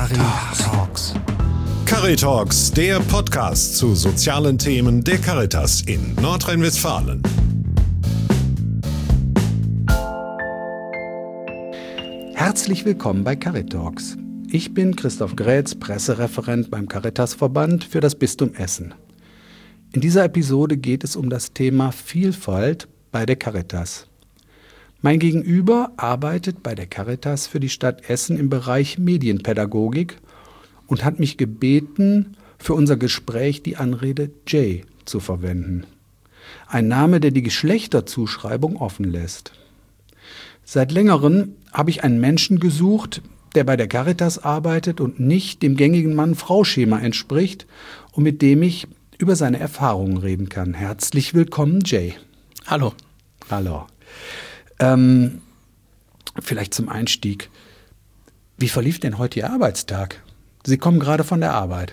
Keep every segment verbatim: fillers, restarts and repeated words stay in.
Caritalks. Caritalks, der Podcast zu sozialen Themen der Caritas in Nordrhein-Westfalen. Herzlich willkommen bei Caritalks. Ich bin Christoph Grätz, Pressereferent beim Caritasverband für das Bistum Essen. In dieser Episode geht es um das Thema Vielfalt bei der Caritas. Mein Gegenüber arbeitet bei der Caritas für die Stadt Essen im Bereich Medienpädagogik und hat mich gebeten, für unser Gespräch die Anrede Jay zu verwenden. Ein Name, der die Geschlechterzuschreibung offen lässt. Seit längerem habe ich einen Menschen gesucht, der bei der Caritas arbeitet und nicht dem gängigen Mann-Frau-Schema entspricht und mit dem ich über seine Erfahrungen reden kann. Herzlich willkommen, Jay. Hallo. Hallo. Ähm, vielleicht zum Einstieg. Wie verlief denn heute Ihr Arbeitstag? Sie kommen gerade von der Arbeit.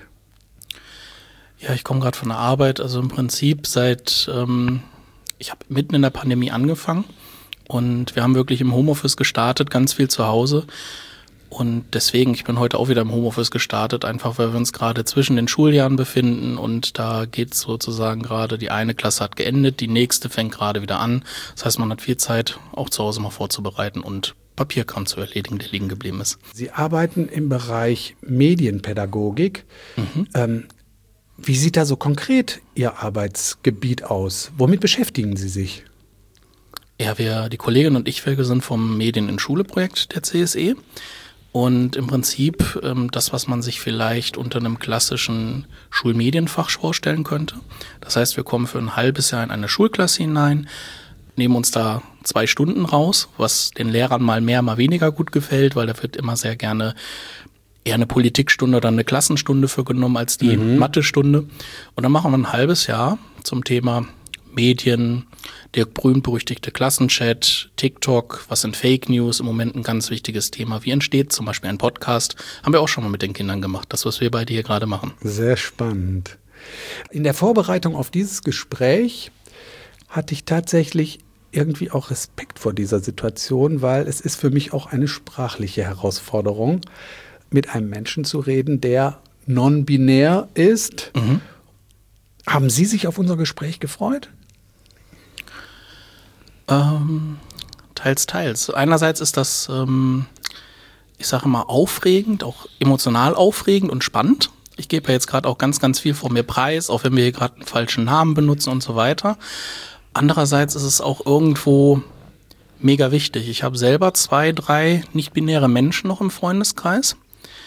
Ja, ich komme gerade von der Arbeit. Also im Prinzip seit, ähm, ich habe mitten in der Pandemie angefangen und wir haben wirklich im Homeoffice gestartet, ganz viel zu Hause. Und deswegen, ich bin heute auch wieder im Homeoffice gestartet, einfach weil wir uns gerade zwischen den Schuljahren befinden und da geht sozusagen gerade, die eine Klasse hat geendet, die nächste fängt gerade wieder an. Das heißt, man hat viel Zeit, auch zu Hause mal vorzubereiten und Papierkram zu erledigen, der liegen geblieben ist. Sie arbeiten im Bereich Medienpädagogik. Mhm. Ähm, wie sieht da so konkret Ihr Arbeitsgebiet aus? Womit beschäftigen Sie sich? Ja, wir, die Kollegin und ich, wir sind vom Medien in Schule Projekt der C S E. Und im Prinzip ähm, das, was man sich vielleicht unter einem klassischen Schulmedienfach vorstellen könnte. Das heißt, wir kommen für ein halbes Jahr in eine Schulklasse hinein, nehmen uns da zwei Stunden raus, was den Lehrern mal mehr, mal weniger gut gefällt, weil da wird immer sehr gerne eher eine Politikstunde oder eine Klassenstunde für genommen als die mhm. Mathestunde. Und dann machen wir ein halbes Jahr zum Thema Medien, der berühmt-berüchtigte Klassenchat, TikTok, was sind Fake News, im Moment ein ganz wichtiges Thema. Wie entsteht zum Beispiel ein Podcast? Haben wir auch schon mal mit den Kindern gemacht, das, was wir beide hier gerade machen. Sehr spannend. In der Vorbereitung auf dieses Gespräch hatte ich tatsächlich irgendwie auch Respekt vor dieser Situation, weil es ist für mich auch eine sprachliche Herausforderung, mit einem Menschen zu reden, der non-binär ist. Mhm. Haben Sie sich auf unser Gespräch gefreut? Ähm, teils, teils. Einerseits ist das, ähm, ich sage mal, aufregend, auch emotional aufregend und spannend. Ich gebe ja jetzt gerade auch ganz, ganz viel von mir preis, auch wenn wir hier gerade einen falschen Namen benutzen und so weiter. Andererseits ist es auch irgendwo mega wichtig. Ich habe selber zwei, drei nicht-binäre Menschen noch im Freundeskreis.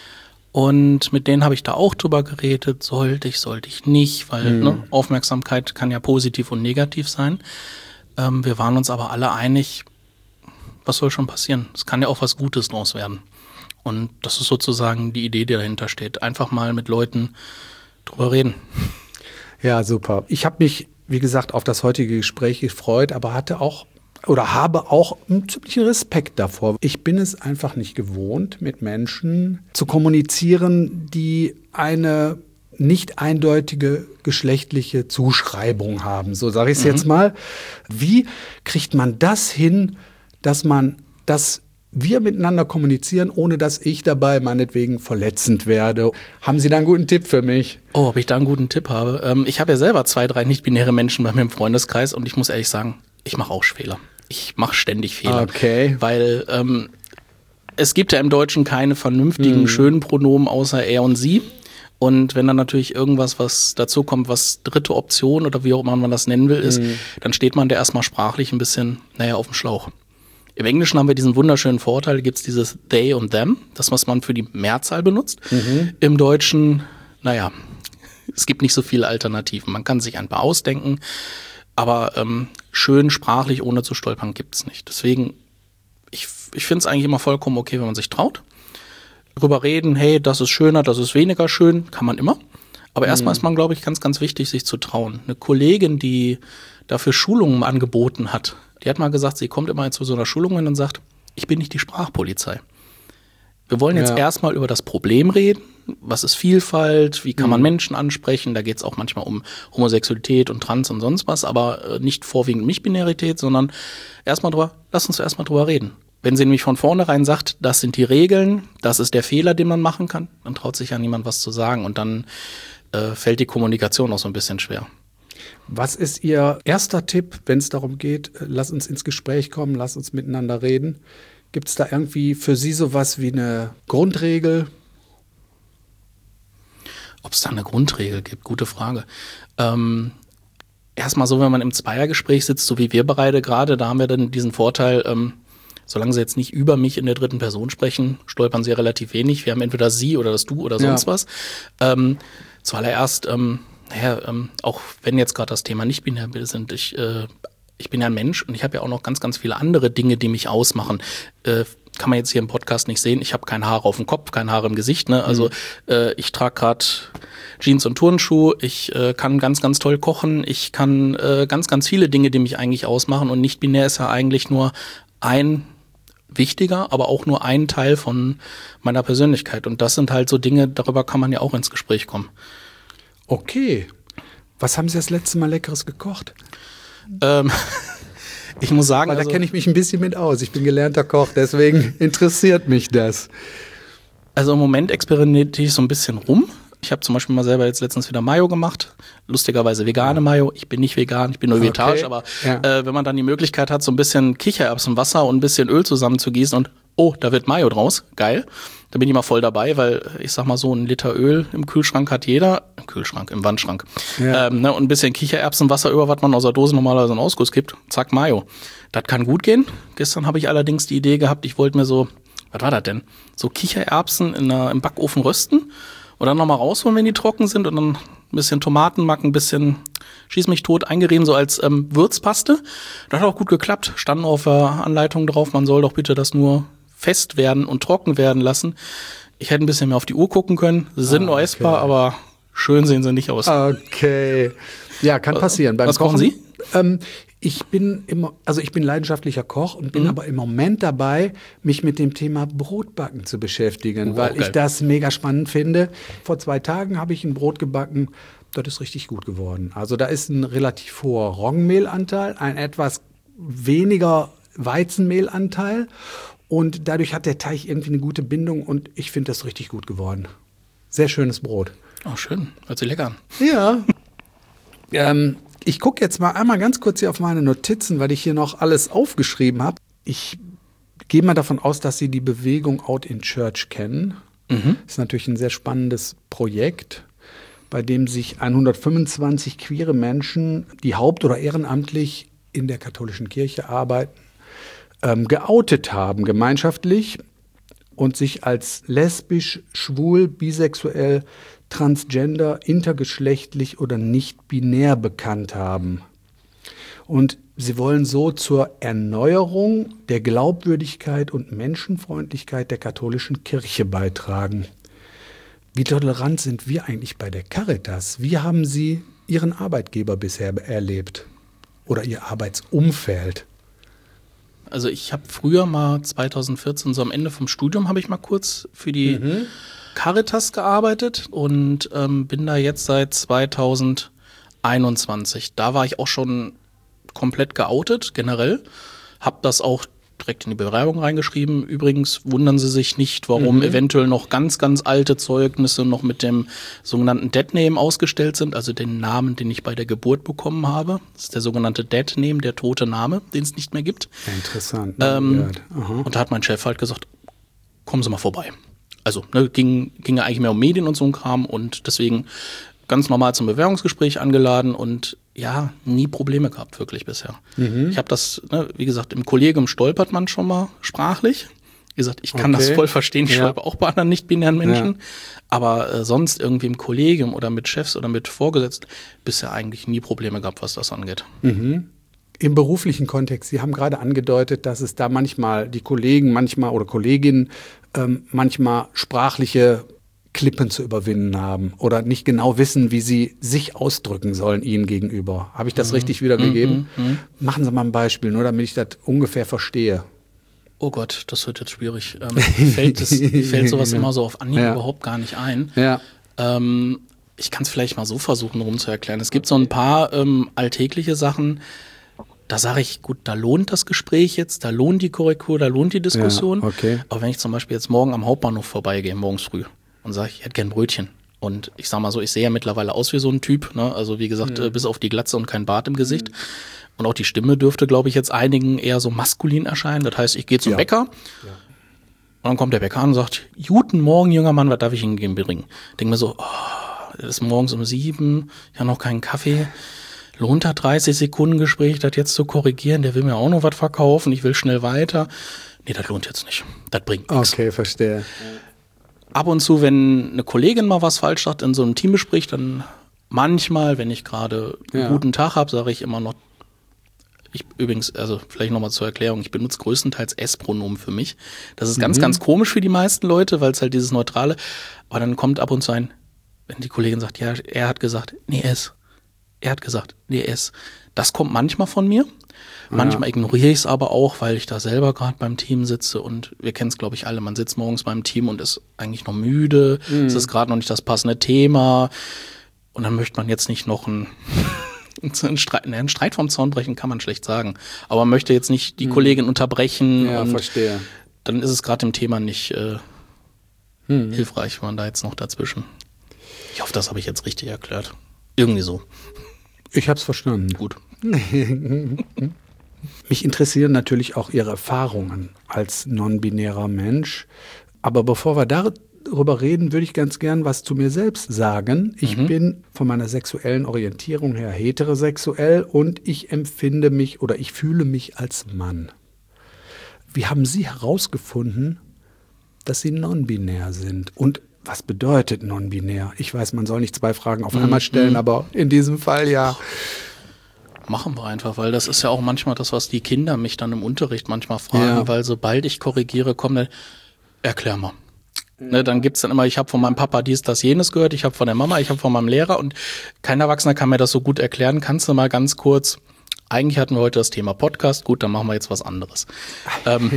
Und mit denen habe ich da auch drüber geredet, sollte ich, sollte ich nicht, weil mhm. ne, Aufmerksamkeit kann ja positiv und negativ sein. Ähm, wir waren uns aber alle einig, was soll schon passieren? Es kann ja auch was Gutes draus werden. Und das ist sozusagen die Idee, die dahinter steht. Einfach mal mit Leuten drüber reden. Ja, super. Ich habe mich, wie gesagt, auf das heutige Gespräch gefreut, aber hatte auch oder habe auch einen ziemlichen Respekt davor. Ich bin es einfach nicht gewohnt, mit Menschen zu kommunizieren, die eine nicht eindeutige geschlechtliche Zuschreibung haben. So sage ich es mhm. jetzt mal. Wie kriegt man das hin, dass man, dass wir miteinander kommunizieren, ohne dass ich dabei meinetwegen verletzend werde? Haben Sie da einen guten Tipp für mich? Oh, ob ich da einen guten Tipp habe? Ähm, ich habe ja selber zwei, drei nicht-binäre Menschen bei mir im Freundeskreis und ich muss ehrlich sagen, ich mache auch Fehler. Ich mache ständig Fehler. Okay. Weil ähm, es gibt ja im Deutschen keine vernünftigen, hm. schönen Pronomen außer er und sie. Und wenn dann natürlich irgendwas, was dazu kommt, was dritte Option oder wie auch immer man das nennen will, ist, hm. dann steht man da erstmal sprachlich ein bisschen, naja, auf dem Schlauch. Im Englischen haben wir diesen wunderschönen Vorteil, gibt es dieses they und them, das, was man für die Mehrzahl benutzt. Mhm. Im Deutschen, naja, es gibt nicht so viele Alternativen. Man kann sich ein paar ausdenken, aber ähm, schön sprachlich, ohne zu stolpern, gibt es nicht. Deswegen, ich, ich finde es eigentlich immer vollkommen okay, wenn man sich traut. Drüber reden, hey, das ist schöner, das ist weniger schön, kann man immer. Aber mhm. erstmal ist man, glaube ich, ganz, ganz wichtig, sich zu trauen. Eine Kollegin, die dafür Schulungen angeboten hat, die hat mal gesagt, sie kommt immer zu so einer Schulung und sagt, ich bin nicht die Sprachpolizei. Wir wollen jetzt ja. erstmal über das Problem reden. Was ist Vielfalt? Wie kann mhm. man Menschen ansprechen? Da geht es auch manchmal um Homosexualität und Trans und sonst was, aber nicht vorwiegend Nicht-Binarität, sondern erstmal drüber, lass uns erstmal drüber reden. wenn sie nämlich von vornherein sagt, das sind die Regeln, das ist der Fehler, den man machen kann, dann traut sich ja niemand was zu sagen und dann äh, fällt die Kommunikation auch so ein bisschen schwer. Was ist Ihr erster Tipp, wenn es darum geht, lass uns ins Gespräch kommen, lass uns miteinander reden? Gibt es da irgendwie für Sie sowas wie eine Grundregel? Ob es da eine Grundregel gibt, gute Frage. Ähm, erstmal so, wenn man im Zweiergespräch sitzt, so wie wir beide gerade, da haben wir dann diesen Vorteil, ähm, solange sie jetzt nicht über mich in der dritten Person sprechen, stolpern sie ja relativ wenig. Wir haben entweder sie oder das du oder sonst ja. was. Ähm, zuallererst, ähm, naja, ähm, auch wenn jetzt gerade das Thema nicht-binär sind, ich, äh, ich bin ja ein Mensch und ich habe ja auch noch ganz, ganz viele andere Dinge, die mich ausmachen. Äh, kann man jetzt hier im Podcast nicht sehen. Ich habe keine Haare auf dem Kopf, keine Haare im Gesicht. Ne? Also mhm. äh, ich trage gerade Jeans und Turnschuhe. Ich äh, kann ganz, ganz toll kochen. Ich kann äh, ganz, ganz viele Dinge, die mich eigentlich ausmachen. Und nicht-binär ist ja eigentlich nur ein wichtiger, aber auch nur ein Teil von meiner Persönlichkeit. Und das sind halt so Dinge, darüber kann man ja auch ins Gespräch kommen. Okay. Was haben Sie das letzte Mal Leckeres gekocht? Ähm... Ich muss sagen, Weil da also, kenne ich mich ein bisschen mit aus. Ich bin gelernter Koch, deswegen interessiert mich das. Also im Moment experimentiere ich so ein bisschen rum. Ich habe zum Beispiel mal selber jetzt letztens wieder Mayo gemacht. Lustigerweise vegane Mayo. Ich bin nicht vegan, ich bin nur vegetarisch. Okay. Aber ja. äh, wenn man dann die Möglichkeit hat, so ein bisschen Kichererbsenwasser und ein bisschen Öl zusammenzugießen und oh, da wird Mayo draus, geil. Da bin ich mal voll dabei, weil ich sag mal so, ein Liter Öl im Kühlschrank hat jeder. Im Kühlschrank, im Wandschrank. Ja. Ähm, ne, und ein bisschen Kichererbsenwasser über, was man aus der Dose normalerweise in Ausguss gibt. Zack, Mayo. Das kann gut gehen. Gestern habe ich allerdings die Idee gehabt, ich wollte mir so, was war das denn? So Kichererbsen in der, im Backofen rösten und dann nochmal rausholen, wenn die trocken sind und dann ein bisschen Tomatenmark, ein bisschen schieß mich tot eingerieben, so als ähm, Würzpaste. Das hat auch gut geklappt. Standen auf der Anleitung drauf, man soll doch bitte das nur fest werden und trocken werden lassen. Ich hätte ein bisschen mehr auf die Uhr gucken können. Sie sind ah, nur essbar, okay. aber schön sehen sie nicht aus. Okay. Ja, kann passieren. Beim Was Kochen, kochen Sie? Ähm, ich bin immer, also ich bin leidenschaftlicher Koch und bin mhm. aber im Moment dabei, mich mit dem Thema Brotbacken zu beschäftigen, oh, weil geil. ich das mega spannend finde. Vor zwei Tagen habe ich ein Brot gebacken. Das ist richtig gut geworden. Also da ist ein relativ hoher Roggenmehlanteil, ein etwas weniger Weizenmehlanteil. Und dadurch hat der Teig irgendwie eine gute Bindung und ich finde das richtig gut geworden. Sehr schönes Brot. Oh, schön. Hört sich lecker an. Ja. ähm, ich gucke jetzt mal einmal ganz kurz hier auf meine Notizen, weil ich hier noch alles aufgeschrieben habe. Ich gehe mal davon aus, dass Sie die Bewegung Out in Church kennen. Mhm. Das ist natürlich ein sehr spannendes Projekt, bei dem sich hundertfünfundzwanzig queere Menschen, die haupt- oder ehrenamtlich in der katholischen Kirche arbeiten, Ähm, geoutet haben, gemeinschaftlich und sich als lesbisch, schwul, bisexuell, transgender, intergeschlechtlich oder nicht binär bekannt haben. Und sie wollen so zur Erneuerung der Glaubwürdigkeit und Menschenfreundlichkeit der katholischen Kirche beitragen. Wie tolerant sind wir eigentlich bei der Caritas? Wie haben Sie Ihren Arbeitgeber bisher erlebt? Oder Ihr Arbeitsumfeld? Also ich habe früher mal zweitausendvierzehn, so am Ende vom Studium, habe ich mal kurz für die mhm. Caritas gearbeitet und ähm, bin da jetzt seit zweitausendeinundzwanzig. Da war ich auch schon komplett geoutet, generell. Hab das auch direkt in die Bewerbung reingeschrieben. Übrigens wundern Sie sich nicht, warum mhm. eventuell noch ganz, ganz alte Zeugnisse noch mit dem sogenannten Dead Name ausgestellt sind, also den Namen, den ich bei der Geburt bekommen habe. Das ist der sogenannte Dead Name, der tote Name, den es nicht mehr gibt. Interessant. Ähm, und da hat mein Chef halt gesagt, kommen Sie mal vorbei. Also ne, ging, ging ja eigentlich mehr um Medien und so ein Kram und deswegen ganz normal zum Bewerbungsgespräch angeladen und ja, nie Probleme gehabt, wirklich bisher. Mhm. Ich habe das, ne, wie gesagt, im Kollegium stolpert man schon mal sprachlich. Wie gesagt, ich kann okay. das voll verstehen, ich ja. stolper auch bei anderen nicht-binären Menschen. Ja. Aber äh, sonst irgendwie im Kollegium oder mit Chefs oder mit Vorgesetzten bisher eigentlich nie Probleme gehabt, was das angeht. Mhm. Im beruflichen Kontext, Sie haben gerade angedeutet, dass es da manchmal die Kollegen, manchmal oder Kolleginnen ähm, manchmal sprachliche Klippen zu überwinden haben oder nicht genau wissen, wie sie sich ausdrücken sollen Ihnen gegenüber. Habe ich das mhm. richtig wiedergegeben? Mhm. Mhm. Machen Sie mal ein Beispiel, nur damit ich das ungefähr verstehe. Oh Gott, das wird jetzt schwierig. Ähm, fällt, das, fällt sowas ja. immer so auf Anhieb ja. überhaupt gar nicht ein. Ja. Ähm, ich kann es vielleicht mal so versuchen, rumzuerklären. Es gibt so ein paar ähm, alltägliche Sachen. Da sage ich, gut, da lohnt das Gespräch jetzt, da lohnt die Korrektur, da lohnt die Diskussion. Ja, okay. Aber wenn ich zum Beispiel jetzt morgen am Hauptbahnhof vorbeigehe, morgens früh, und sage, ich hätte gern Brötchen. Und ich sag mal so, ich sehe ja mittlerweile aus wie so ein Typ, ne? Also wie gesagt, mhm. bis auf die Glatze und kein Bart im Gesicht. Mhm. Und auch die Stimme dürfte, glaube ich, jetzt einigen eher so maskulin erscheinen. Das heißt, ich gehe zum ja. Bäcker. Ja. Und dann kommt der Bäcker an und sagt, guten Morgen, junger Mann, was darf ich Ihnen bringen? Denke mir so, oh, das ist morgens um sieben, ich habe noch keinen Kaffee. Lohnt das dreißig Sekunden Gespräch, das jetzt zu korrigieren? Der will mir auch noch was verkaufen, ich will schnell weiter. Nee, das lohnt jetzt nicht. Das bringt nichts. Okay, verstehe. Ab und zu, wenn eine Kollegin mal was falsch sagt in so einem Teamgespräch, dann manchmal, wenn ich gerade einen ja. guten Tag habe, sage ich immer noch, ich übrigens, also vielleicht nochmal zur Erklärung, ich benutze größtenteils S-Pronomen für mich. Das ist mhm. ganz, ganz komisch für die meisten Leute, weil es halt dieses Neutrale, aber dann kommt ab und zu ein, wenn die Kollegin sagt, ja, er hat gesagt, nee, S. Er hat gesagt, nee, S. Das kommt manchmal von mir. Manchmal ja. ignoriere ich es aber auch, weil ich da selber gerade beim Team sitze und wir kennen es, glaube ich, alle. Man sitzt morgens beim Team und ist eigentlich noch müde. Mhm. Es ist gerade noch nicht das passende Thema. Und dann möchte man jetzt nicht noch ein Einen Streit, einen Streit vom Zaun brechen kann man schlecht sagen. Aber man möchte jetzt nicht die hm. Kollegin unterbrechen. Ja, und verstehe. Dann ist es gerade im Thema nicht äh, hm. hilfreich, wenn man da jetzt noch dazwischen. Ich hoffe, das habe ich jetzt richtig erklärt. Irgendwie so. Ich habe es verstanden. Gut. Mich interessieren natürlich auch Ihre Erfahrungen als non-binärer Mensch. Aber bevor wir da darüber reden, würde ich ganz gern was zu mir selbst sagen. Ich mhm. bin von meiner sexuellen Orientierung her heterosexuell und ich empfinde mich oder ich fühle mich als Mann. Wie haben Sie herausgefunden, dass Sie non-binär sind? Und was bedeutet non-binär? Ich weiß, man soll nicht zwei Fragen auf einmal stellen, mhm. aber in diesem Fall ja. Machen wir einfach, weil das ist ja auch manchmal das, was die Kinder mich dann im Unterricht manchmal fragen, ja. weil sobald ich korrigiere, kommt dann, erklär mal. Ne, dann gibt's dann immer, ich habe von meinem Papa dies, das, jenes gehört, ich habe von der Mama, ich habe von meinem Lehrer und kein Erwachsener kann mir das so gut erklären. Kannst du mal ganz kurz, eigentlich hatten wir heute das Thema Podcast, gut, dann machen wir jetzt was anderes. ähm,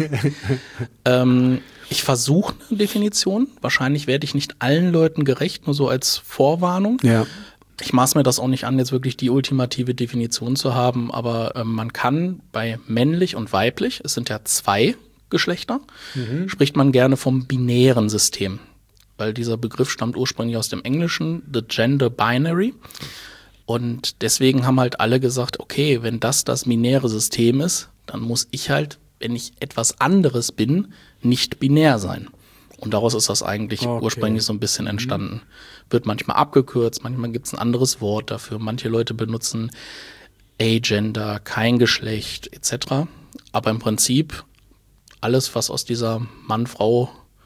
ähm, ich versuche eine Definition, wahrscheinlich werde ich nicht allen Leuten gerecht, nur so als Vorwarnung. Ja. Ich maß mir das auch nicht an, jetzt wirklich die ultimative Definition zu haben, aber ähm, man kann bei männlich und weiblich, es sind ja zwei Geschlechter, mhm. spricht man gerne vom binären System, weil dieser Begriff stammt ursprünglich aus dem Englischen, the gender binary. Und deswegen haben halt alle gesagt, okay, wenn das das binäre System ist, dann muss ich halt, wenn ich etwas anderes bin, nicht binär sein. Und daraus ist das eigentlich okay. ursprünglich so ein bisschen entstanden. Mhm. Wird manchmal abgekürzt, manchmal gibt es ein anderes Wort dafür. Manche Leute benutzen Agender, kein Geschlecht et cetera. Aber im Prinzip alles, was aus dieser Mann-Frau,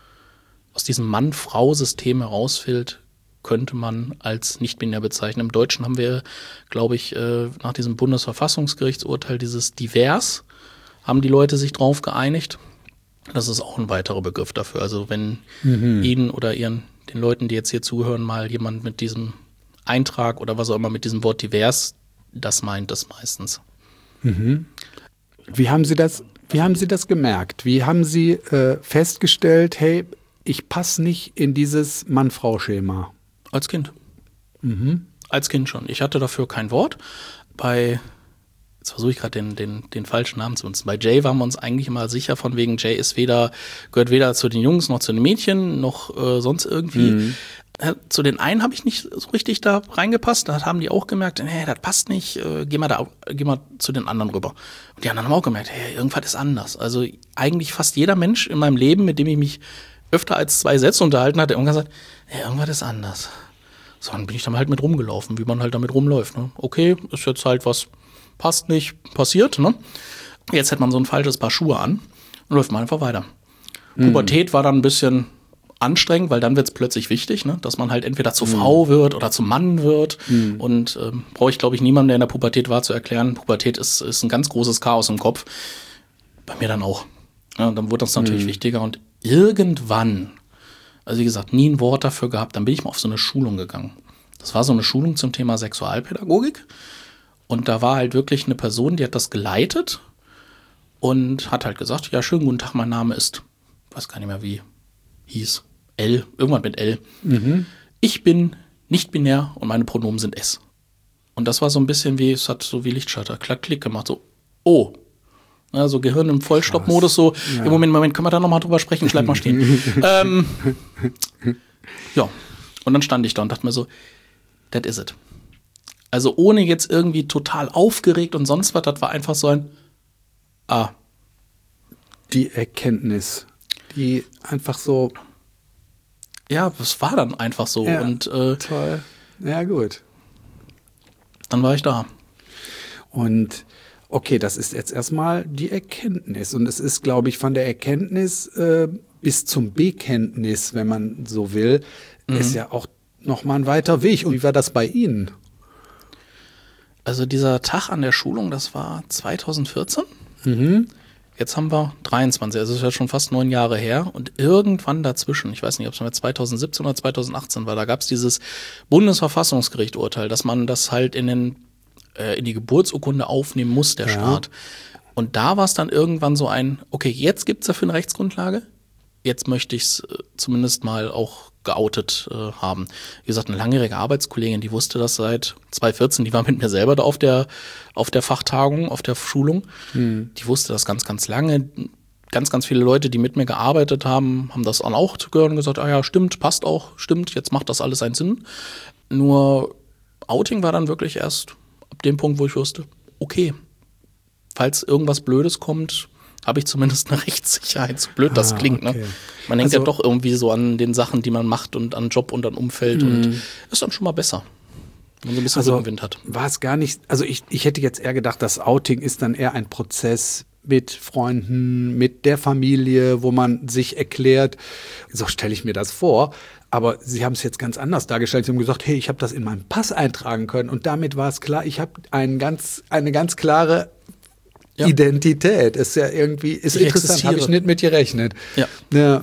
aus diesem Mann-Frau-System herausfällt, könnte man als nicht-binär bezeichnen. Im Deutschen haben wir, glaube ich, nach diesem Bundesverfassungsgerichtsurteil dieses divers, haben die Leute sich drauf geeinigt. Das ist auch ein weiterer Begriff dafür. Also wenn mhm. Ihnen oder Ihren, den Leuten, die jetzt hier zuhören, mal jemand mit diesem Eintrag oder was auch immer mit diesem Wort divers, das meint das meistens. Mhm. Wie haben Sie das Wie haben Sie das gemerkt? Wie haben Sie äh, festgestellt, hey, ich passe nicht in dieses Mann-Frau-Schema? Als Kind. Mhm. Als Kind schon. Ich hatte dafür kein Wort. Bei, jetzt versuche ich gerade den, den, den falschen Namen zu benutzen. Bei Jay waren wir uns eigentlich immer sicher, von wegen Jay ist weder, gehört weder zu den Jungs noch zu den Mädchen, noch äh, sonst irgendwie. Mhm. Zu den einen habe ich nicht so richtig da reingepasst. Da haben die auch gemerkt, nee, das passt nicht, äh, geh mal da, geh mal zu den anderen rüber. Und die anderen haben auch gemerkt, hey, irgendwas ist anders. Also eigentlich fast jeder Mensch in meinem Leben, mit dem ich mich öfter als zwei Sätze unterhalten hatte, irgendwann gesagt, hey, irgendwas ist anders. So, dann bin ich dann halt mit rumgelaufen, wie man halt damit rumläuft. Ne? Okay, ist jetzt halt was, passt nicht, passiert. Ne? Jetzt hat man so ein falsches Paar Schuhe an und läuft mal einfach weiter. Mhm. Pubertät war dann ein bisschen anstrengend, weil dann wird es plötzlich wichtig, ne? Dass man halt entweder zur mhm. Frau wird oder zum Mann wird. Mhm. Und ähm, brauche ich, glaube ich, niemandem, der in der Pubertät war, zu erklären. Pubertät ist, ist ein ganz großes Chaos im Kopf. Bei mir dann auch. Ja, dann wurde das natürlich mhm. wichtiger. Und irgendwann, also wie gesagt, nie ein Wort dafür gehabt, dann bin ich mal auf so eine Schulung gegangen. Das war so eine Schulung zum Thema Sexualpädagogik. Und da war halt wirklich eine Person, die hat das geleitet und hat halt gesagt, ja, schönen guten Tag, mein Name ist, weiß gar nicht mehr wie, hieß L, irgendwann mit L. Mhm. Ich bin nicht binär und meine Pronomen sind S. Und das war so ein bisschen wie, es hat so wie Lichtschalter, klack, klick gemacht, so, oh. Ja, so Gehirn im Vollstopp-Modus, so, ja. Im Moment, Moment, können wir da nochmal drüber sprechen? Ich bleib mal stehen. ähm, ja, und dann stand ich da und dachte mir so, that is it. Also ohne jetzt irgendwie total aufgeregt und sonst was, das war einfach so ein, ah. Die Erkenntnis, die einfach so. Ja, es war dann einfach so. Ja, und äh, toll. Ja, gut. Dann war ich da. Und okay, das ist jetzt erstmal die Erkenntnis. Und es ist, glaube ich, von der Erkenntnis äh, bis zum Bekenntnis, wenn man so will, mhm. ist ja auch nochmal ein weiter Weg. Und wie war das bei Ihnen? Also dieser Tag an der Schulung, das war zwanzig vierzehn. Mhm. Jetzt haben wir dreiundzwanzig, also das ist ja schon fast neun Jahre her. Und irgendwann dazwischen, ich weiß nicht, ob es zwanzig siebzehn oder zwanzig achtzehn war, da gab es dieses Bundesverfassungsgericht-Urteil, dass man das halt in, den, äh, in die Geburtsurkunde aufnehmen muss, der ja. Staat. Und da war es dann irgendwann so ein, okay, jetzt gibt es dafür eine Rechtsgrundlage, jetzt möchte ich es äh, zumindest mal auch geoutet äh, haben. Wie gesagt, eine langjährige Arbeitskollegin, die wusste das seit zwanzig vierzehn, die war mit mir selber da auf der, auf der Fachtagung, auf der Schulung. Hm. Die wusste das ganz, ganz lange. Ganz, ganz viele Leute, die mit mir gearbeitet haben, haben das auch gehört und gesagt, ah ja, stimmt, passt auch, stimmt, jetzt macht das alles einen Sinn. Nur Outing war dann wirklich erst ab dem Punkt, wo ich wusste, okay, falls irgendwas Blödes kommt, habe ich zumindest eine Rechtssicherheit, so blöd das ah, klingt. Okay. Ne? Man denkt also, ja doch irgendwie so an den Sachen, die man macht und an Job und an Umfeld mh. und ist dann schon mal besser, wenn man so ein bisschen also, Rückenwind hat. War es gar nicht, also ich, ich hätte jetzt eher gedacht, das Outing ist dann eher ein Prozess mit Freunden, mit der Familie, wo man sich erklärt, so stelle ich mir das vor. Aber Sie haben es jetzt ganz anders dargestellt. Sie haben gesagt, hey, ich habe das in meinen Pass eintragen können und damit war es klar, ich habe einen ganz, eine ganz klare Ja. Identität ist ja irgendwie, ist ich interessant, habe ich nicht mit gerechnet. Ja. ja.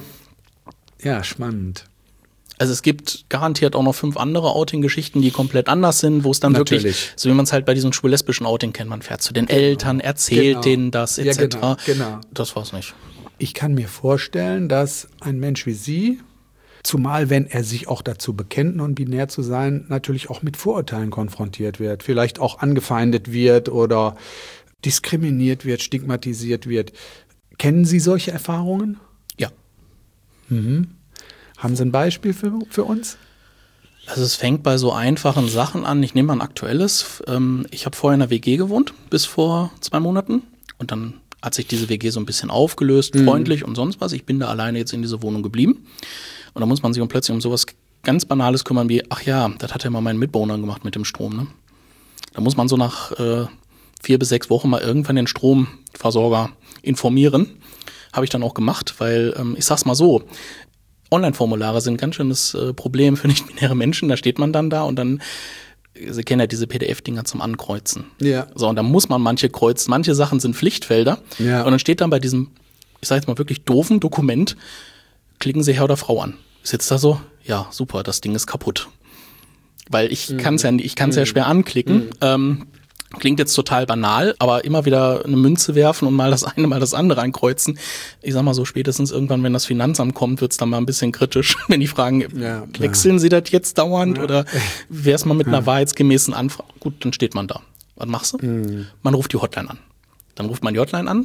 Ja, spannend. Also es gibt garantiert auch noch fünf andere Outing-Geschichten, die komplett anders sind, wo es dann Natürlich. wirklich, so wie man es halt bei diesem schwul-lesbischen Outing kennt, man fährt zu den genau. Eltern, erzählt genau. denen das, et cetera. Ja, genau, genau. Das war's nicht. Ich kann mir vorstellen, dass ein Mensch wie Sie, zumal wenn er sich auch dazu bekennt, non-binär zu sein, natürlich auch mit Vorurteilen konfrontiert wird, vielleicht auch angefeindet wird oder diskriminiert wird, stigmatisiert wird. Kennen Sie solche Erfahrungen? Ja. Mhm. Haben Sie ein Beispiel für, für uns? Also es fängt bei so einfachen Sachen an. Ich nehme mal ein aktuelles. Ich habe vorher in einer W G gewohnt, bis vor zwei Monaten. Und dann hat sich diese W G so ein bisschen aufgelöst, mhm. freundlich und sonst was. Ich bin da alleine jetzt in dieser Wohnung geblieben. Und da muss man sich um plötzlich um sowas ganz Banales kümmern wie, ach ja, das hat ja mal mein Mitbewohner gemacht mit dem Strom. Ne? Da muss man so nach äh, vier bis sechs Wochen mal irgendwann den Stromversorger informieren. Habe ich dann auch gemacht, weil ähm, ich sag's mal so, Online-Formulare sind ein ganz schönes äh, Problem für nicht-binäre Menschen. Da steht man dann da und dann, Sie kennen ja diese P D F-Dinger zum Ankreuzen. Ja. So, und da muss man manche kreuzen. Manche Sachen sind Pflichtfelder. Ja. Und dann steht dann bei diesem, ich sage jetzt mal wirklich doofen Dokument, klicken Sie Herr oder Frau an. Sitzt da so, ja, super, das Ding ist kaputt. Weil ich mhm. kann es ja, ich kann's mhm. ja schwer anklicken. Mhm. Ähm, Klingt jetzt total banal, aber immer wieder eine Münze werfen und mal das eine, mal das andere ankreuzen. Ich sag mal so, spätestens irgendwann, wenn das Finanzamt kommt, wird's dann mal ein bisschen kritisch, wenn die fragen, ja, wechseln Sie das jetzt dauernd ja. oder wär's mal mit ja. einer wahrheitsgemäßen Anfrage? Gut, dann steht man da. Was machst du? Mhm. Man ruft die Hotline an. Dann ruft man die Hotline an.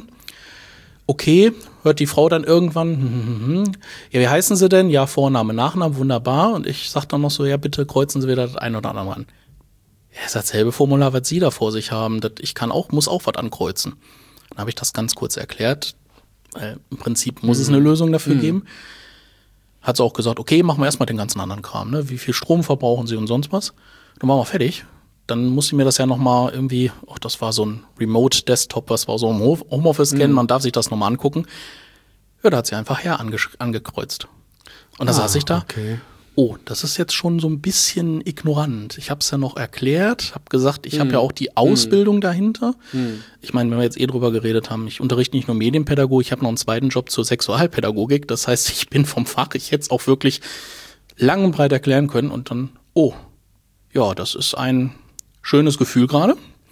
Okay, hört die Frau dann irgendwann, hm, hm, hm. ja, wie heißen Sie denn? Ja, Vorname, Nachname, wunderbar. Und ich sag dann noch so, ja, bitte kreuzen Sie wieder das eine oder andere an. Ja, ist dasselbe Formular, was Sie da vor sich haben. Das, ich kann auch, muss auch was ankreuzen. Dann habe ich das ganz kurz erklärt. Weil im Prinzip muss mhm. es eine Lösung dafür mhm. geben. Hat sie auch gesagt, okay, machen wir erstmal den ganzen anderen Kram. Ne? Wie viel Strom verbrauchen Sie und sonst was? Dann waren wir fertig. Dann musste ich mir das ja nochmal irgendwie, ach, das war so ein Remote-Desktop, was wir so im Homeoffice kennen, mhm. man darf sich das nochmal angucken. Ja, da hat sie einfach her ange- angekreuzt. Und da ah, saß ich da, okay. oh, das ist jetzt schon so ein bisschen ignorant. Ich habe es ja noch erklärt, habe gesagt, ich mhm. habe ja auch die Ausbildung mhm. dahinter. Mhm. Ich meine, wenn wir jetzt eh drüber geredet haben, ich unterrichte nicht nur Medienpädagogik, ich habe noch einen zweiten Job zur Sexualpädagogik. Das heißt, ich bin vom Fach, ich hätte es auch wirklich lang und breit erklären können. Und dann, oh, ja, das ist ein schönes Gefühl gerade.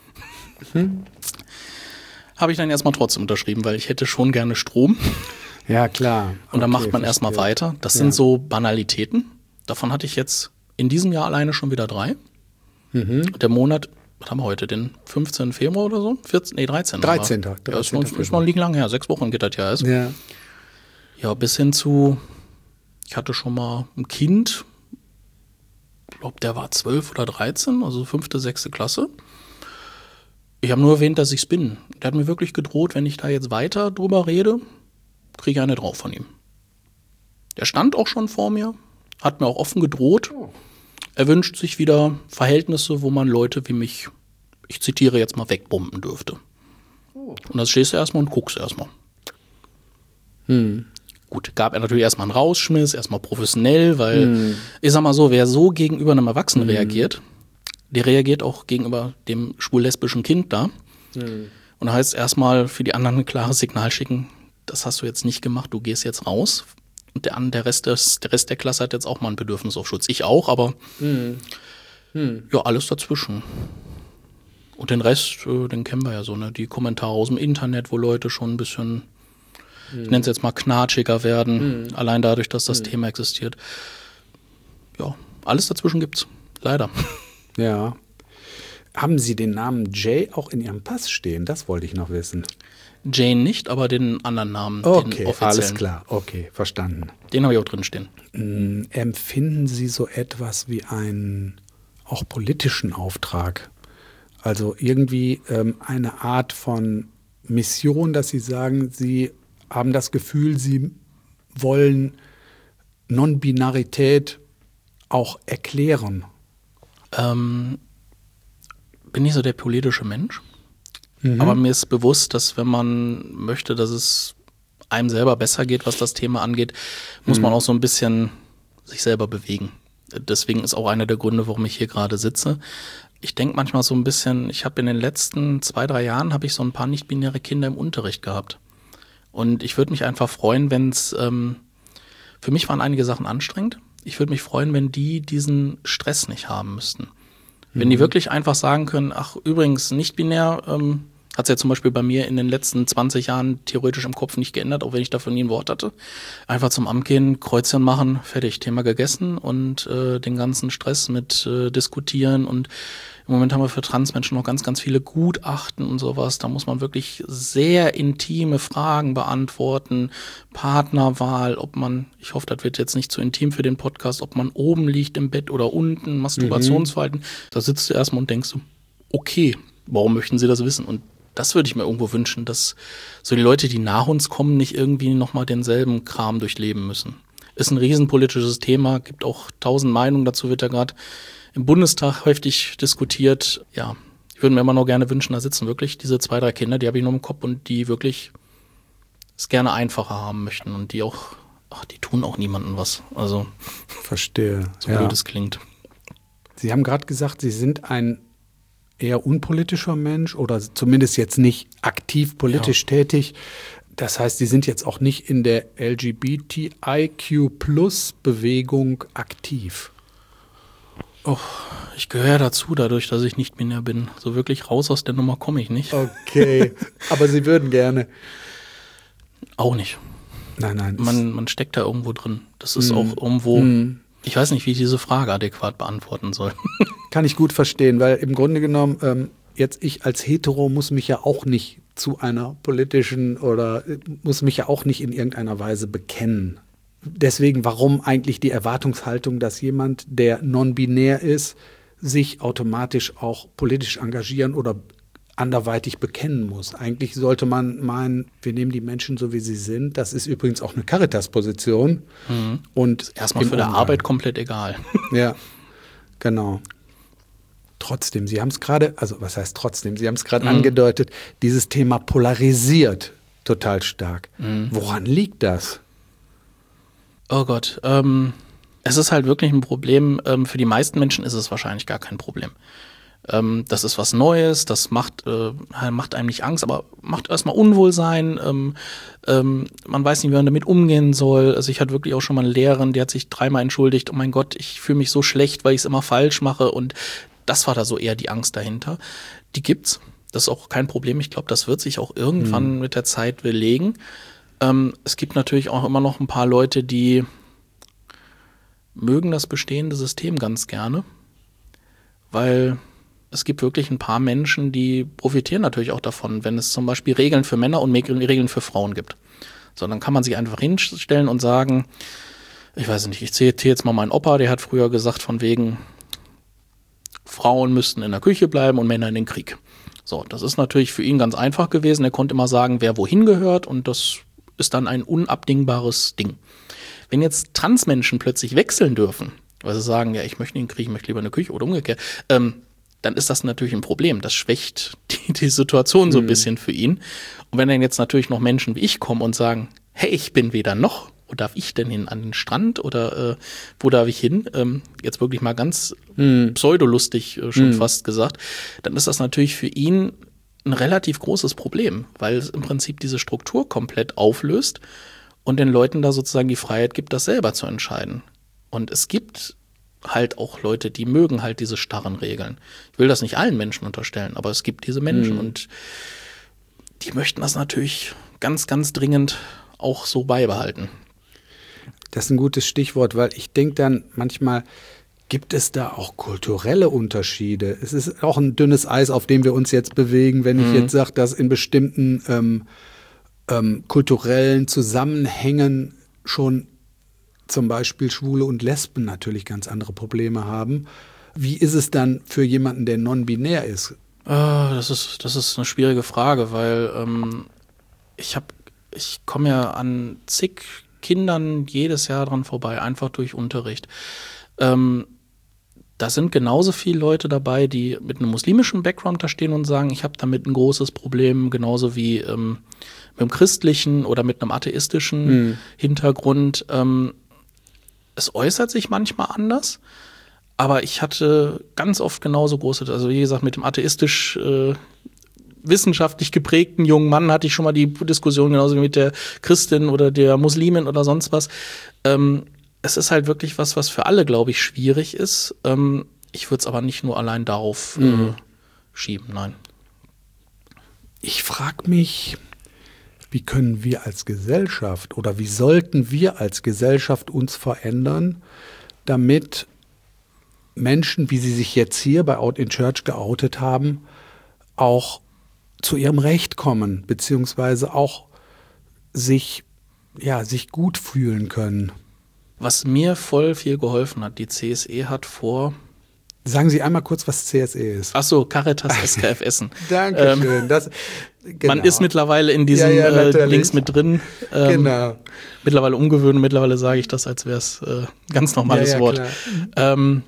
Mhm. Habe ich dann erstmal trotzdem unterschrieben, weil ich hätte schon gerne Strom. Ja, klar. Und dann okay, macht man erstmal weiter. Das ja. sind so Banalitäten. Davon hatte ich jetzt in diesem Jahr alleine schon wieder drei. Mhm. Der Monat was haben wir heute, den fünfzehnten Februar oder so? vierzehn, nee, dreizehnten dreizehnten Ja, ist, noch, ist noch nicht lange her, sechs Wochen geht das ja erst. Ja. Ja, bis hin zu, ich hatte schon mal ein Kind, ich glaube, der war zwölf oder dreizehn, also fünfte, sechste Klasse. Ich habe nur erwähnt, dass ich's bin. Der hat mir wirklich gedroht, wenn ich da jetzt weiter drüber rede, kriege ich eine drauf von ihm. Der stand auch schon vor mir, hat mir auch offen gedroht. Er wünscht sich wieder Verhältnisse, wo man Leute wie mich, ich zitiere jetzt mal, wegbomben dürfte. Und das stehst du erstmal und guckst erstmal. Hm. Gut, gab er natürlich erstmal einen Rausschmiss, erstmal professionell, weil, Hm. ich sag mal so, wer so gegenüber einem Erwachsenen Hm. reagiert, der reagiert auch gegenüber dem schwul-lesbischen Kind da. Hm. Und da heißt erstmal für die anderen ein klares Signal schicken, das hast du jetzt nicht gemacht, du gehst jetzt raus. Und der, der, Rest des, der Rest der Klasse hat jetzt auch mal ein Bedürfnis auf Schutz. Ich auch, aber Hm. Hm. ja, alles dazwischen. Und den Rest, äh, den kennen wir ja so, ne? Die Kommentare aus dem Internet, wo Leute schon ein bisschen, hm. ich nenne es jetzt mal knatschiger werden, hm. allein dadurch, dass das hm. Thema existiert. Ja, alles dazwischen gibt's. Leider. Ja. Haben Sie den Namen Jay auch in Ihrem Pass stehen? Das wollte ich noch wissen. Jane nicht, aber den anderen Namen, okay, den offiziellen. Alles klar. Okay, verstanden. Den habe ich auch drin stehen. Ähm, empfinden Sie so etwas wie einen auch politischen Auftrag? Also irgendwie ähm, eine Art von Mission, dass Sie sagen, Sie haben das Gefühl, Sie wollen Non-Binarität auch erklären? Ähm, bin nicht so der politische Mensch. Mhm. Aber mir ist bewusst, dass wenn man möchte, dass es einem selber besser geht, was das Thema angeht, muss mhm. man auch so ein bisschen sich selber bewegen. Deswegen ist auch einer der Gründe, warum ich hier gerade sitze. Ich denke manchmal so ein bisschen, ich habe in den letzten zwei, drei Jahren habe ich so ein paar nicht-binäre Kinder im Unterricht gehabt. Und ich würde mich einfach freuen, wenn es, ähm, für mich waren einige Sachen anstrengend. Ich würde mich freuen, wenn die diesen Stress nicht haben müssten. Wenn die wirklich einfach sagen können, ach übrigens, nicht binär, ähm, hat es ja zum Beispiel bei mir in den letzten zwanzig Jahren theoretisch im Kopf nicht geändert, auch wenn ich dafür nie ein Wort hatte. Einfach zum Amt gehen, Kreuzchen machen, fertig, Thema gegessen und äh, den ganzen Stress mit äh, diskutieren. Und im Moment haben wir für Transmenschen noch ganz, ganz viele Gutachten und sowas. Da muss man wirklich sehr intime Fragen beantworten. Partnerwahl, ob man, ich hoffe, das wird jetzt nicht zu intim für den Podcast, ob man oben liegt im Bett oder unten, Masturbationsverhalten. Mhm. Da sitzt du erstmal und denkst du, okay, warum möchten sie das wissen? Und das würde ich mir irgendwo wünschen, dass so die Leute, die nach uns kommen, nicht irgendwie nochmal denselben Kram durchleben müssen. Ist ein riesenpolitisches Thema, gibt auch tausend Meinungen dazu, wird ja gerade im Bundestag heftig diskutiert. Ja, ich würde mir immer noch gerne wünschen, da sitzen wirklich diese zwei, drei Kinder, die habe ich noch im Kopf und die wirklich es gerne einfacher haben möchten und die auch, ach, die tun auch niemandem was. Also, verstehe. So ja. blöd es klingt. Sie haben gerade gesagt, Sie sind ein eher unpolitischer Mensch oder zumindest jetzt nicht aktiv politisch ja. tätig. Das heißt, Sie sind jetzt auch nicht in der L G B T I Q Plus Bewegung aktiv. Oh, ich gehöre dazu, dadurch, dass ich nicht binär bin. So wirklich raus aus der Nummer komme ich nicht. Okay, aber Sie würden gerne. Auch nicht. Nein, nein. Man, man steckt da irgendwo drin. Das ist mm. auch irgendwo, mm. ich weiß nicht, wie ich diese Frage adäquat beantworten soll. Kann ich gut verstehen, weil im Grunde genommen, ähm, jetzt ich als Hetero muss mich ja auch nicht zu einer politischen oder muss mich ja auch nicht in irgendeiner Weise bekennen. Deswegen, warum eigentlich die Erwartungshaltung, dass jemand, der non-binär ist, sich automatisch auch politisch engagieren oder anderweitig bekennen muss? Eigentlich sollte man meinen, wir nehmen die Menschen so, wie sie sind. Das ist übrigens auch eine Caritas-Position. Mhm. Und erstmal für die Arbeit komplett egal. Ja, genau. Trotzdem, Sie haben es gerade, also was heißt trotzdem, Sie haben es gerade mhm. angedeutet, dieses Thema polarisiert total stark. Mhm. Woran liegt das? Oh Gott, ähm, es ist halt wirklich ein Problem. Ähm, für die meisten Menschen ist es wahrscheinlich gar kein Problem. Ähm, das ist was Neues, das macht, äh, macht einem nicht Angst, aber macht erstmal Unwohlsein. Ähm, ähm, man weiß nicht, wie man damit umgehen soll. Also ich hatte wirklich auch schon mal eine Lehrerin, die hat sich dreimal entschuldigt. Oh mein Gott, ich fühle mich so schlecht, weil ich es immer falsch mache. Und das war da so eher die Angst dahinter. Die gibt's. Das ist auch kein Problem. Ich glaube, das wird sich auch irgendwann mhm. mit der Zeit belegen. Ähm, es gibt natürlich auch immer noch ein paar Leute, die mögen das bestehende System ganz gerne, weil es gibt wirklich ein paar Menschen, die profitieren natürlich auch davon, wenn es zum Beispiel Regeln für Männer und Regeln für Frauen gibt. So, dann kann man sich einfach hinstellen und sagen, ich weiß nicht, ich zähle jetzt mal meinen Opa, der hat früher gesagt von wegen, Frauen müssten in der Küche bleiben und Männer in den Krieg. So, das ist natürlich für ihn ganz einfach gewesen. Er konnte immer sagen, wer wohin gehört, und das ist dann ein unabdingbares Ding. Wenn jetzt Transmenschen plötzlich wechseln dürfen, weil sie sagen, ja, ich möchte in den Krieg, ich möchte lieber in der Küche oder umgekehrt, ähm, dann ist das natürlich ein Problem. Das schwächt die, die Situation so ein bisschen für ihn. Und wenn dann jetzt natürlich noch Menschen wie ich kommen und sagen, hey, ich bin weder noch, wo darf ich denn hin? An den Strand oder äh, wo darf ich hin? Ähm, jetzt wirklich mal ganz mm. pseudolustig äh, schon mm. fast gesagt. Dann ist das natürlich für ihn ein relativ großes Problem, weil es im Prinzip diese Struktur komplett auflöst und den Leuten da sozusagen die Freiheit gibt, das selber zu entscheiden. Und es gibt halt auch Leute, die mögen halt diese starren Regeln. Ich will das nicht allen Menschen unterstellen, aber es gibt diese Menschen mm. und die möchten das natürlich ganz, ganz dringend auch so beibehalten. Das ist ein gutes Stichwort, weil ich denke dann manchmal, gibt es da auch kulturelle Unterschiede? Es ist auch ein dünnes Eis, auf dem wir uns jetzt bewegen, wenn mhm. ich jetzt sage, dass in bestimmten ähm, ähm, kulturellen Zusammenhängen schon zum Beispiel Schwule und Lesben natürlich ganz andere Probleme haben. Wie ist es dann für jemanden, der non-binär ist? Oh, das ist, das ist eine schwierige Frage, weil ähm, ich habe, ich komme ja an zig Kindern jedes Jahr dran vorbei, einfach durch Unterricht. Ähm, da sind genauso viele Leute dabei, die mit einem muslimischen Background da stehen und sagen, ich habe damit ein großes Problem, genauso wie ähm, mit einem christlichen oder mit einem atheistischen mhm. Hintergrund. Ähm, es äußert sich manchmal anders, aber ich hatte ganz oft genauso große, also wie gesagt, mit dem atheistisch äh, wissenschaftlich geprägten jungen Mann hatte ich schon mal die Diskussion, genauso wie mit der Christin oder der Muslimin oder sonst was. Ähm, es ist halt wirklich was, was für alle, glaube ich, schwierig ist. Ähm, ich würde es aber nicht nur allein darauf mhm. äh, schieben, nein. Ich frage mich, wie können wir als Gesellschaft oder wie sollten wir als Gesellschaft uns verändern, damit Menschen, wie sie sich jetzt hier bei Out in Church geoutet haben, auch zu ihrem Recht kommen, beziehungsweise auch sich, ja, sich gut fühlen können. Was mir voll viel geholfen hat, die C S E hat vor... Sagen Sie einmal kurz, was C S E ist. Ach so, Caritas S K F Essen. Dankeschön. Ähm, das, genau. Man ist mittlerweile in diesen ja, ja, äh, Links mit drin. Ähm, genau. Mittlerweile umgewöhnt, mittlerweile sage ich das, als wäre es äh, ein ganz normales ja, ja, Wort. Ähm,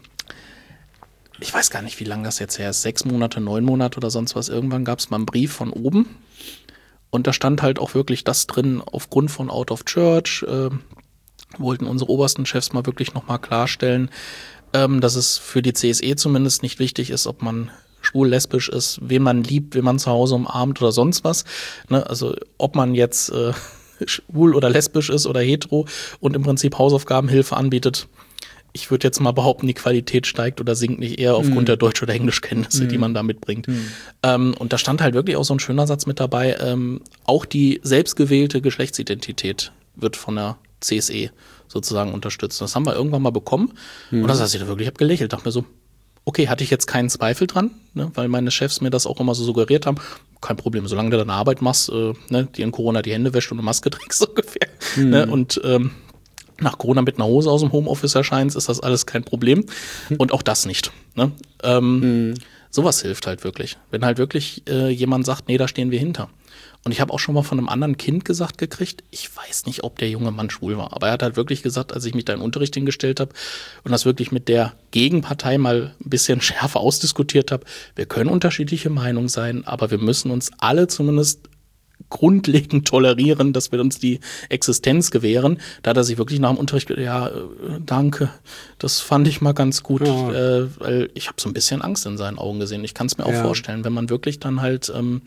ich weiß gar nicht, wie lange das jetzt her ist, sechs Monate, neun Monate oder sonst was. Irgendwann gab es mal einen Brief von oben und da stand halt auch wirklich das drin, aufgrund von Out of Church, äh, wollten unsere obersten Chefs mal wirklich nochmal klarstellen, ähm, dass es für die C S E zumindest nicht wichtig ist, ob man schwul, lesbisch ist, wen man liebt, wen man zu Hause umarmt oder sonst was. Ne? Also ob man jetzt äh, schwul oder lesbisch ist oder hetero und im Prinzip Hausaufgabenhilfe anbietet, ich würde jetzt mal behaupten, die Qualität steigt oder sinkt nicht eher aufgrund mm. der Deutsch- oder Englischkenntnisse, mm. die man da mitbringt. Mm. Ähm, und da stand halt wirklich auch so ein schöner Satz mit dabei, ähm, auch die selbstgewählte Geschlechtsidentität wird von der C S E sozusagen unterstützt. Das haben wir irgendwann mal bekommen mm. und da saß ich da wirklich, ich habe gelächelt, dachte mir so, okay, hatte ich jetzt keinen Zweifel dran, ne, weil meine Chefs mir das auch immer so suggeriert haben, kein Problem, solange du deine Arbeit machst, äh, ne, die in Corona die Hände wäscht und eine Maske trägst, so ungefähr. Mm. Ne, und ähm, nach Corona mit einer Hose aus dem Homeoffice erscheinst, ist das alles kein Problem. Und auch das nicht. Ne? Ähm, mhm. Sowas hilft halt wirklich. Wenn halt wirklich äh, jemand sagt, nee, da stehen wir hinter. Und ich habe auch schon mal von einem anderen Kind gesagt gekriegt, ich weiß nicht, ob der junge Mann schwul war, aber er hat halt wirklich gesagt, als ich mich da in den Unterricht hingestellt habe und das wirklich mit der Gegenpartei mal ein bisschen schärfer ausdiskutiert habe, wir können unterschiedliche Meinungen sein, aber wir müssen uns alle zumindest grundlegend tolerieren, dass wir uns die Existenz gewähren. Da hat er sich wirklich nach dem Unterricht gedacht, ja, äh, danke, das fand ich mal ganz gut, ja. äh, weil ich habe so ein bisschen Angst in seinen Augen gesehen. Ich kann es mir auch ja. vorstellen, wenn man wirklich dann halt, ähm,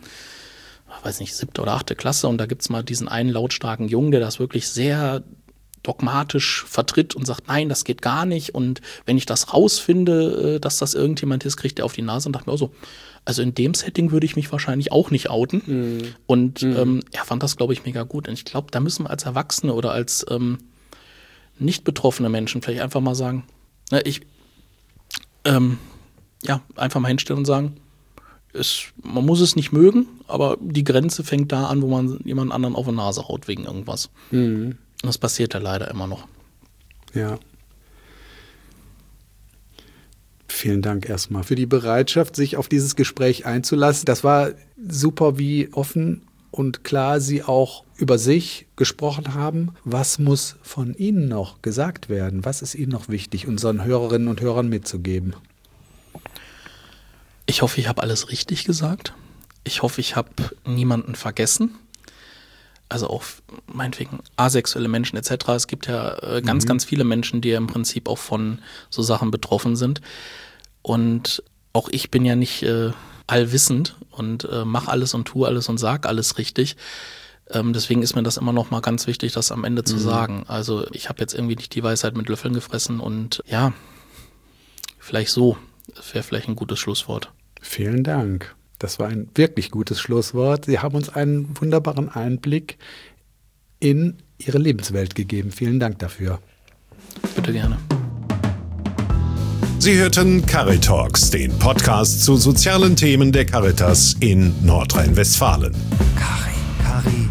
weiß nicht, siebte oder achte Klasse und da gibt's mal diesen einen lautstarken Jungen, der das wirklich sehr dogmatisch vertritt und sagt, nein, das geht gar nicht und wenn ich das rausfinde, äh, dass das irgendjemand ist, kriegt er auf die Nase und dachte mir auch so, also in dem Setting würde ich mich wahrscheinlich auch nicht outen. Mhm. Und mhm. Ähm, er fand das, glaube ich, mega gut. Und ich glaube, da müssen wir als Erwachsene oder als ähm, nicht betroffene Menschen vielleicht einfach mal sagen, ne, ich, ähm, ja, einfach mal hinstellen und sagen, es, man muss es nicht mögen, aber die Grenze fängt da an, wo man jemand anderen auf die Nase haut wegen irgendwas. Mhm. Und das passiert ja leider immer noch. Ja. Vielen Dank erstmal für die Bereitschaft, sich auf dieses Gespräch einzulassen. Das war super, wie offen und klar Sie auch über sich gesprochen haben. Was muss von Ihnen noch gesagt werden? Was ist Ihnen noch wichtig, unseren Hörerinnen und Hörern mitzugeben? Ich hoffe, ich habe alles richtig gesagt. Ich hoffe, ich habe niemanden vergessen. Also auch meinetwegen asexuelle Menschen et cetera. Es gibt ja äh, ganz, mhm. ganz viele Menschen, die ja im Prinzip auch von so Sachen betroffen sind. Und auch ich bin ja nicht äh, allwissend und äh, mache alles und tue alles und sage alles richtig. Ähm, deswegen ist mir das immer noch mal ganz wichtig, das am Ende zu mhm. sagen. Also ich habe jetzt irgendwie nicht die Weisheit mit Löffeln gefressen und ja, vielleicht so. Das wäre vielleicht ein gutes Schlusswort. Vielen Dank. Das war ein wirklich gutes Schlusswort. Sie haben uns einen wunderbaren Einblick in Ihre Lebenswelt gegeben. Vielen Dank dafür. Bitte gerne. Sie hörten Caritalks, den Podcast zu sozialen Themen der Caritas in Nordrhein-Westfalen. Cari, Cari.